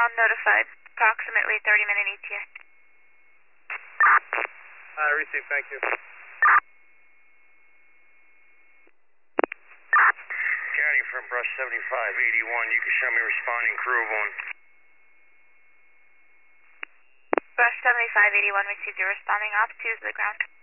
ground notified. Approximately 30-minute ETA. Received, thank you. County from brush 7581, you can show me responding crew of 1. Brush 7581 received your responding op. 2 to the ground.